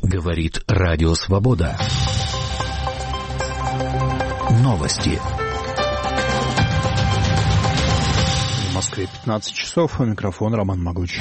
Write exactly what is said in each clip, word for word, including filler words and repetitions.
Говорит Радио Свобода. Новости. В Москве пятнадцать часов, у микрофона Роман Могучий.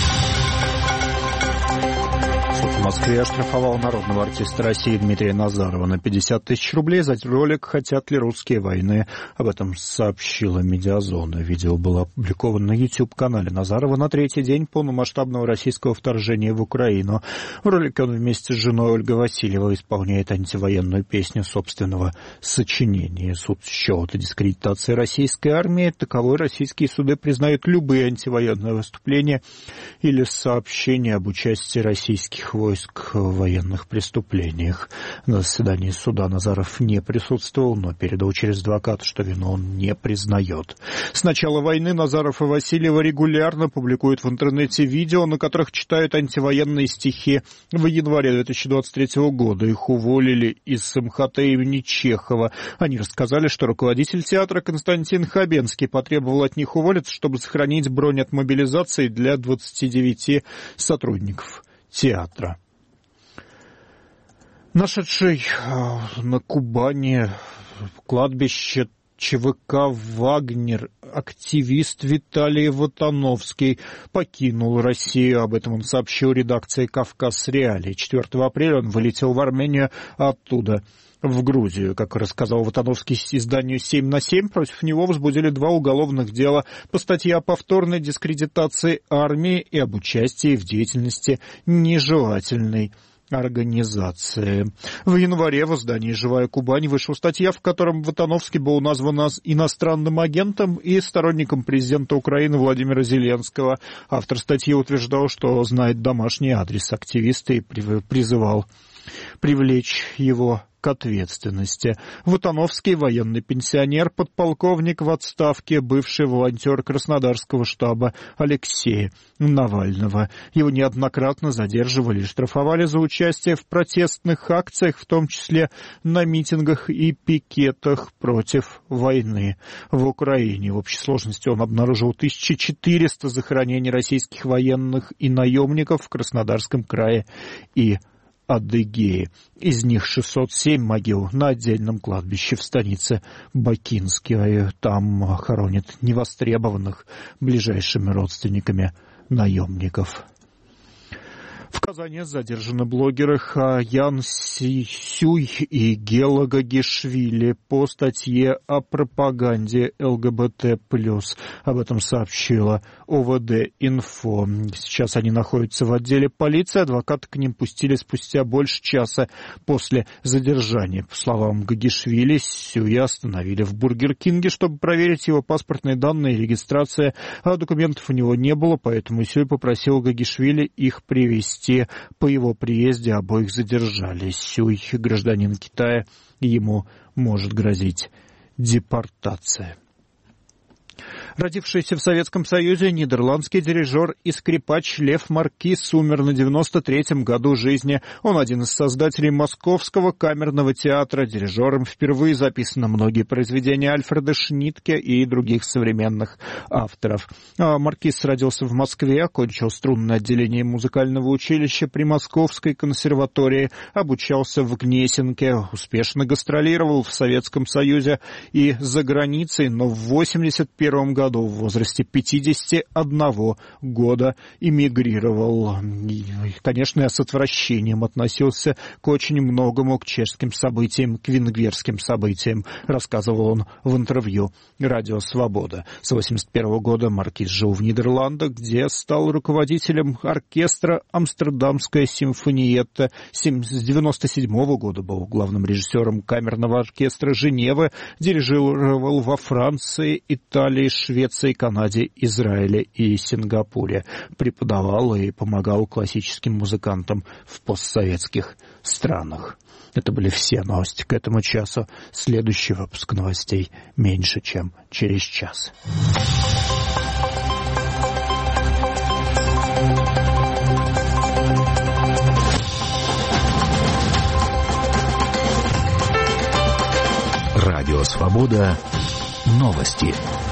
Суд в Москве оштрафовал народного артиста России Дмитрия Назарова на пятьдесят тысяч рублей за ролик «Хотят ли русские войны?». Об этом сообщила Медиазона. Видео было опубликовано на YouTube-канале Назарова на третий день полномасштабного российского вторжения в Украину. В ролике он вместе с женой Ольгой Васильевой исполняет антивоенную песню собственного сочинения. Суд счет о дискредитации российской армии. Таковой российские суды признают любые антивоенные выступления или сообщения об участии российских войск в военных преступлениях. На заседании суда Назаров не присутствовал, но передал через адвоката, что вину он не признает. С начала войны Назаров и Васильева регулярно публикуют в интернете видео, на которых читают антивоенные стихи. В январе две тысячи двадцать третьего года их уволили из МХТ имени Чехова. Они рассказали, что руководитель театра Константин Хабенский потребовал от них уволиться, чтобы сохранить бронь от мобилизации для двадцати девяти сотрудников театра. Нашедший на Кубани кладбище ЧВК «Вагнер» активист Виталий Ватановский покинул Россию. Об этом он сообщил редакции «Кавказ Реалии». четвёртого апреля он вылетел в Армению, а оттуда в Грузию. Как рассказал Ватановский изданию семь на семь, против него возбудили два уголовных дела по статье о повторной дискредитации армии и об участии в деятельности нежелательной организации. В январе в издании «Живая Кубань» вышла статья, в котором Ватановский был назван иностранным агентом и сторонником президента Украины Владимира Зеленского. Автор статьи утверждал, что знает домашний адрес активиста и призывал привлечь его к ответственности. Ватановский, военный пенсионер, подполковник в отставке, бывший волонтер Краснодарского штаба Алексея Навального. Его неоднократно задерживали и штрафовали за участие в протестных акциях, в том числе на митингах и пикетах против войны в Украине. В общей сложности он обнаружил тысяча четыреста захоронений российских военных и наемников в Краснодарском крае и Адыгеи. Из них шестьсот семь могил на отдельном кладбище в станице Бакинске. Там хоронят невостребованных ближайшими родственниками наемников. В Казани задержаны блогеры Хаян Сюй и Гела Гагишвили по статье о пропаганде ЛГБТ+. Об этом сообщила ОВД-Инфо. Сейчас они находятся в отделе полиции. Адвокаты к ним пустили спустя больше часа после задержания. По словам Гагишвили, Сюя остановили в Бургер Кинге, чтобы проверить его паспортные данные и регистрация. А документов у него не было, поэтому Сюй попросил Гагишвили их привезти. По его приезде обоих задержали. Сюй, гражданин Китая, ему может грозить депортация. Родившийся в Советском Союзе нидерландский дирижер и скрипач Лев Маркис умер на девяносто третьем году жизни. Он один из создателей Московского камерного театра. Дирижером впервые записаны многие произведения Альфреда Шнитке и других современных авторов. Маркис родился в Москве, окончил струнное отделение музыкального училища при Московской консерватории, обучался в Гнесинке, успешно гастролировал в Советском Союзе и за границей, но в восемьдесят первом году в возрасте пятидесяти одного года эмигрировал. И, конечно, я с отвращением относился к очень многому, к чешским событиям, к венгерским событиям, рассказывал он в интервью «Радио Свобода». С восемьдесят первого года Маркис жил в Нидерландах, где стал руководителем оркестра «Амстердамская симфониетта». С девяносто седьмого года был главным режиссером камерного оркестра Женевы, дирижировал во Франции, Италии, Швеции, Канаде, Израиле и Сингапуре. Преподавал и помогал классическим музыкантам в постсоветских странах. Это были все новости к этому часу. Следующий выпуск новостей меньше, чем через час. Радио Свобода. Новости.